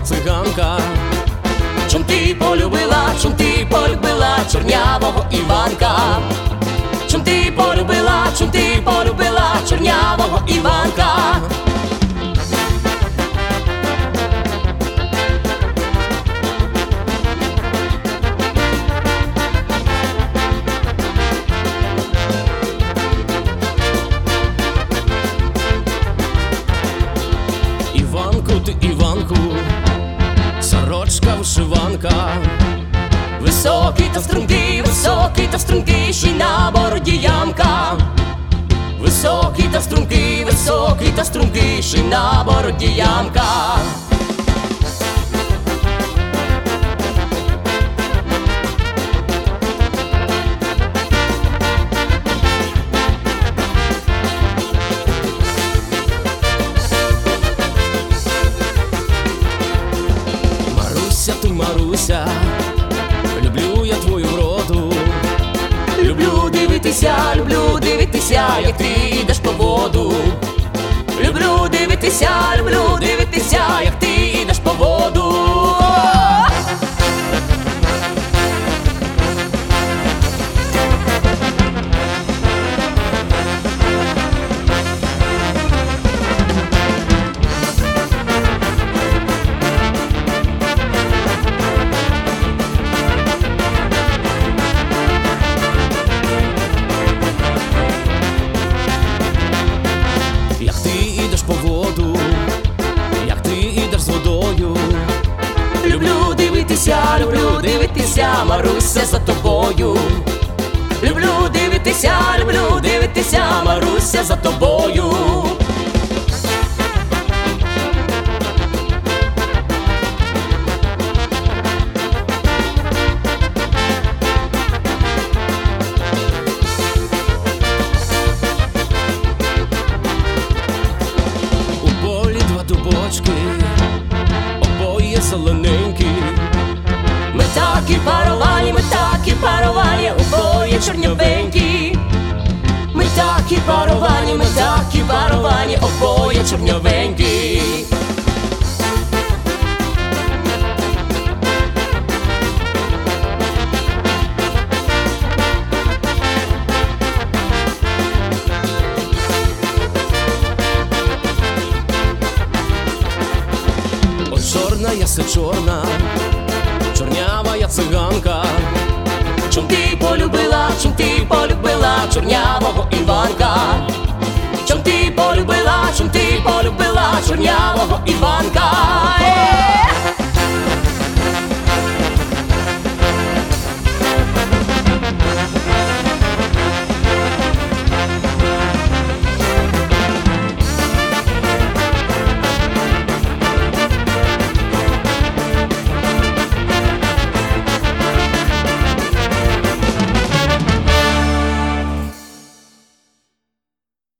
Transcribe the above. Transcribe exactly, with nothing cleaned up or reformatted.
циганка. Чом ти полюбила, чом ти полюбила чорнявого Іванка? Чом ти полюбила, чом ти полюбила чорнявого Іванка? Іванку, ти Іванку, сорочка вишиванка. Високий та стрункий, високий та стрункий, ще й на бороді ямка. Високий та стрункий, високий та стрункий, ще й на бороді ямка. Маруся, ти Маруся, люблю я твою вроду. Люблю дивитися, люблю дивитися, як ти йдеш по воду. Люблю дивитися, люблю дивитися, як ти йдеш по воду. Як ти йдеш по воду, як ти йдеш з водою. Люблю дивитися, люблю дивитися, Маруся, за тобою. Люблю дивитися, люблю дивитися, Маруся, за тобою. Дубочки, обоє зелененькі. Ми такі паровані, ми такі паровані, обоє чорнявенькі. Ми такі паровані, ми такі паровані, обоє чорнявенькі. Чорна яся чорна, чорнява я циганка. Чом ти полюбила, чом ти полюбила чорнявого Іванка? Чом ти полюбила, чом ти полюбила чорнявого Іванка?